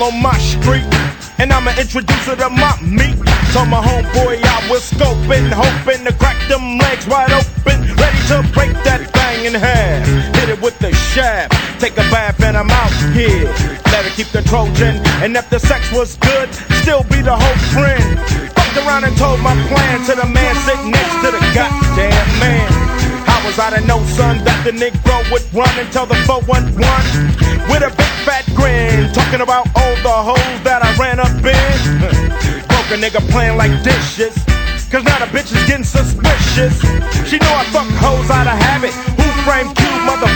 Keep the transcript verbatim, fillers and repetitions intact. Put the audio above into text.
on my street, and I'ma introduce her to my meat. Told my homeboy I was scoping, hoping to crack them legs wide open, ready to break that thing in half. Hit it with the shaft, take a bath and I'm out here. Let her keep the Trojan, and if the sex was good, still be the whole friend. Fucked around and told my plan to the man sitting next to the goddamn man. How was I to know, son, that the Negro would run and tell the four one one with a big fat grin, talking about all the hoes that I ran up in. Broke a nigga playing like dishes, cause now the bitch is getting suspicious. She know I fuck hoes out of habit. Who framed Q, mother